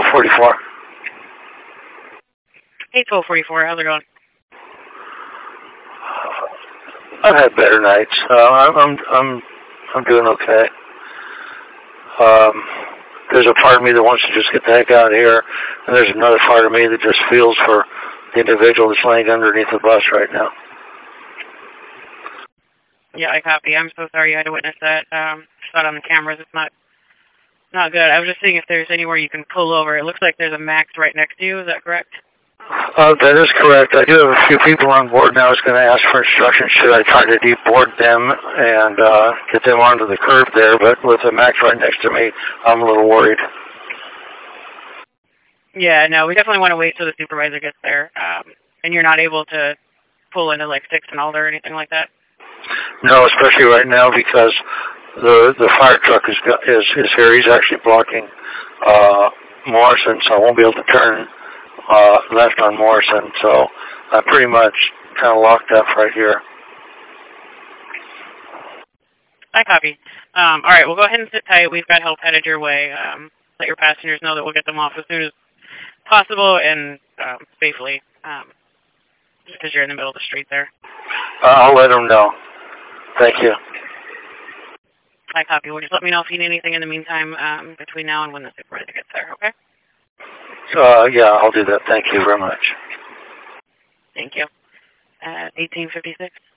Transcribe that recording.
44. Hey, 1244. How's it going? I've had better nights. I'm doing okay. There's a part of me that wants to just get the heck out of here, and there's another part of me that just feels for the individual that's laying underneath the bus right now. Yeah, I copy. I'm so sorry you had to witness that. Saw it on the cameras. It's not good. I was just seeing if there's anywhere you can pull over. It looks like there's a Max right next to you. Is that correct? That is correct. I do have a few people on board now. I was going to ask for instructions. Should I try to deboard them and get them onto the curb there? But with the Max right next to me, I'm a little worried. Yeah, no, we definitely want to wait till the supervisor gets there. And you're not able to pull into like Sixth and Alder or anything like that? No, especially right now because the fire truck is here. He's actually blocking Morrison, so I won't be able to turn left on Morrison. So I'm pretty much kind of locked up right here. I copy. All right, we'll go ahead and sit tight. We've got help headed your way. Let your passengers know that we'll get them off as soon as possible and safely, just because you're in the middle of the street there. I'll let them know. Thank you. I copy. Well, just let me know if you need anything in the meantime between now and when the supervisor gets there, okay? Yeah, I'll do that. Thank you very much. Thank you. 1856.